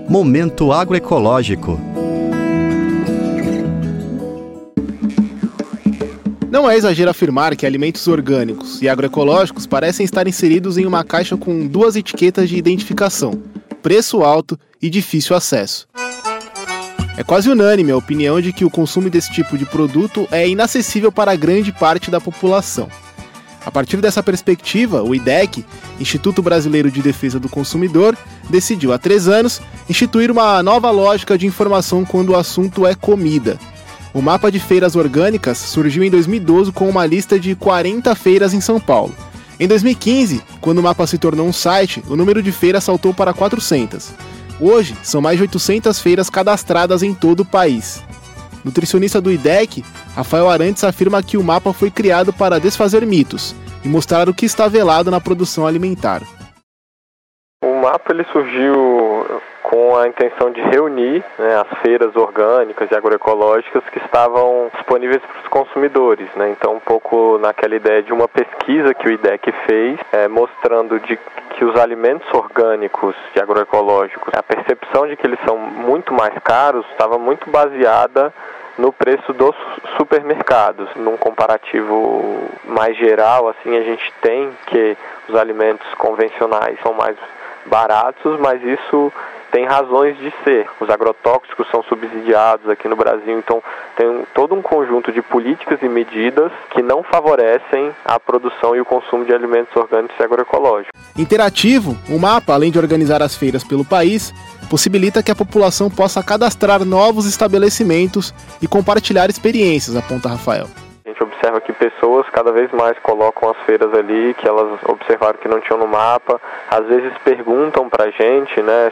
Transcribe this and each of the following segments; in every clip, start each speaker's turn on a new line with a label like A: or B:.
A: Momento Agroecológico.
B: Não é exagero afirmar que alimentos orgânicos e agroecológicos parecem estar inseridos em uma caixa com duas etiquetas de identificação: preço alto e difícil acesso. É quase unânime a opinião de que o consumo desse tipo de produto é inacessível para grande parte da população. A partir dessa perspectiva, o IDEC, Instituto Brasileiro de Defesa do Consumidor, decidiu há 3 anos instituir uma nova lógica de informação quando o assunto é comida. O mapa de feiras orgânicas surgiu em 2012 com uma lista de 40 feiras em São Paulo. Em 2015, quando o mapa se tornou um site, o número de feiras saltou para 400. Hoje, são mais de 800 feiras cadastradas em todo o país. Nutricionista do IDEC, Rafael Arantes afirma que o mapa foi criado para desfazer mitos e mostrar o que está velado na produção alimentar.
C: O mapa ele surgiu com a intenção de reunir as feiras orgânicas e agroecológicas que estavam disponíveis para os consumidores. Então, um pouco naquela ideia de uma pesquisa que o IDEC fez, mostrando que os alimentos orgânicos e agroecológicos, a percepção de que eles são muito mais caros, estava muito baseada no preço dos supermercados. Num comparativo mais geral, assim, a gente tem que os alimentos convencionais são mais baratos, mas isso tem razões de ser. Os agrotóxicos são subsidiados aqui no Brasil, então tem todo um conjunto de políticas e medidas que não favorecem a produção e o consumo de alimentos orgânicos e agroecológicos.
B: Interativo, o mapa, além de organizar as feiras pelo país, possibilita que a população possa cadastrar novos estabelecimentos e compartilhar experiências, aponta Rafael.
C: A gente observa que pessoas cada vez mais colocam as feiras ali, que elas observaram que não tinham no mapa, às vezes perguntam pra gente,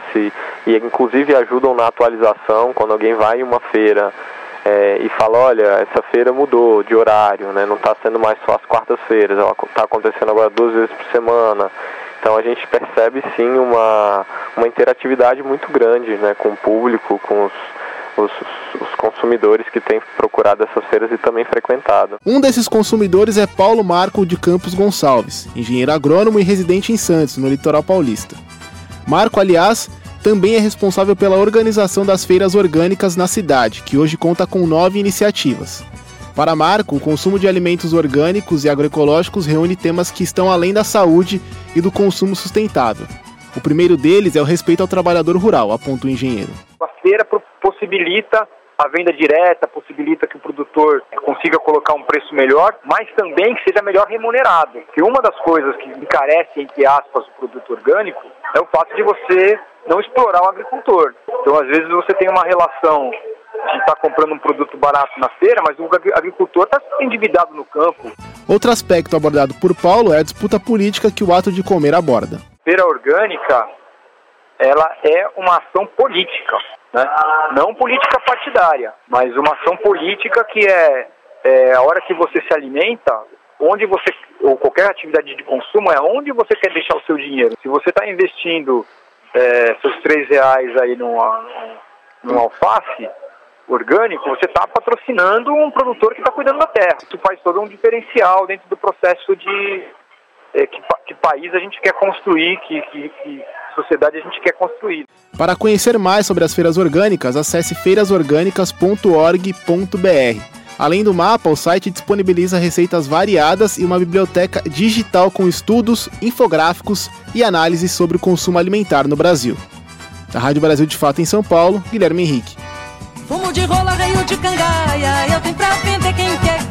C: e inclusive ajudam na atualização, quando alguém vai em uma feira e fala, olha, essa feira mudou de horário, não está sendo mais só as quartas-feiras, ela está acontecendo agora 2 vezes por semana. Então a gente percebe sim uma interatividade muito grande com o público, com os consumidores que têm procurado essas feiras e também frequentado.
B: Um desses consumidores é Paulo Marco de Campos Gonçalves, engenheiro agrônomo e residente em Santos, no litoral paulista. Marco, aliás, também é responsável pela organização das feiras orgânicas na cidade, que hoje conta com 9 iniciativas. Para Marco, o consumo de alimentos orgânicos e agroecológicos reúne temas que estão além da saúde e do consumo sustentável. O primeiro deles é o respeito ao trabalhador rural, aponta o engenheiro.
D: A feira possibilita a venda direta, possibilita que o produtor consiga colocar um preço melhor, mas também que seja melhor remunerado. Porque uma das coisas que encarece, entre aspas, o produto orgânico é o fato de você não explorar o agricultor. Então, às vezes, você tem uma relação de estar comprando um produto barato na feira, mas o agricultor está endividado no campo.
B: Outro aspecto abordado por Paulo é a disputa política que o ato de comer aborda.
D: Feira orgânica, ela é uma ação política, não política partidária, mas uma ação política que é a hora que você se alimenta, onde você, ou qualquer atividade de consumo, é onde você quer deixar o seu dinheiro. Se você está investindo seus R$3 aí num alface orgânico, você está patrocinando um produtor que está cuidando da terra. Isso faz todo um diferencial dentro do processo de que país a gente quer construir, que sociedade a gente quer construir.
B: Para conhecer mais sobre as feiras orgânicas, acesse feirasorgânicas.org.br. Além do mapa, o site disponibiliza receitas variadas e uma biblioteca digital com estudos, infográficos e análises sobre o consumo alimentar no Brasil. Da Rádio Brasil de Fato em São Paulo, Guilherme Henrique.
E: Fumo de rola, veio de cangaia, eu tenho pra vender quem quer